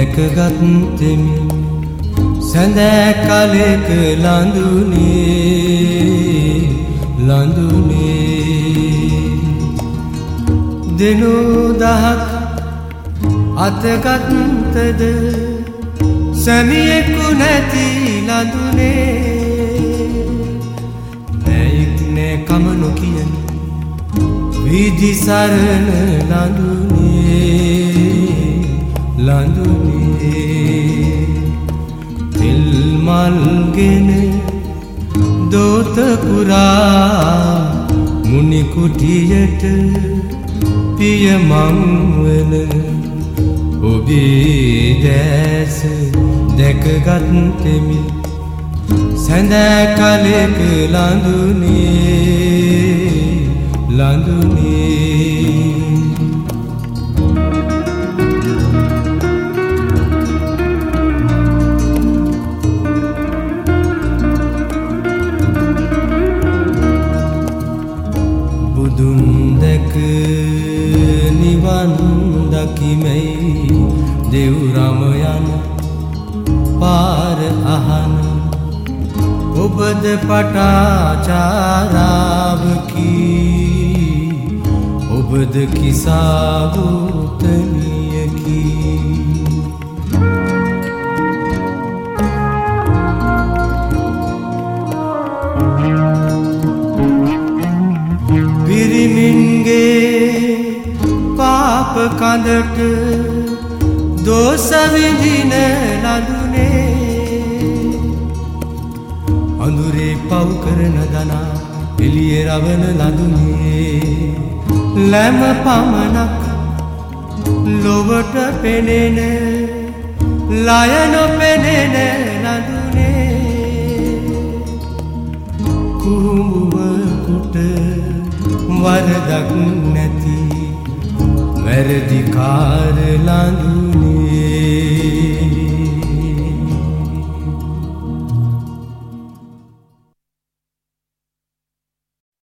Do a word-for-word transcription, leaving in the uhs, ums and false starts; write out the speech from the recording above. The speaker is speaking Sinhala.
දැකගත්තෙමි සැඳෑ කලෙක ලඳුනේ ලඳුනේ දිනු දහක් අතගත්තද සැමියෙකු නැති ලඳුනේ නැයික් නෑ කම නොකියන විදි සරණ ලඳුනේ ලඳුනේ තෙල් මල්ගෙන දෝත පුරා මුනි කුටියට පිය මංවන ඔබේ දැස දැකගත්තෙමි සැඳෑ කලෙක ලඳුනේ ලඳුනේ බුදුන් දැක නිවන් දකිමැයි දෙව් රම යන පාර අහන ඔබද පටාචාරාවකි ඔබද කිසාවුතනියකි පිරිමින්ගේ පාප කඳට දෝෂ විඳින ලඳුනේ අඳුරේ පව් කරන දනා එළියේ රවන ලඳුනේ ලැම පමණක් ලොවට පෙනෙන ලය නොපෙනෙන ලඳුනේ කුහුඹුවකුට වරදක් නැති වැරදිකාර ලඳුනේ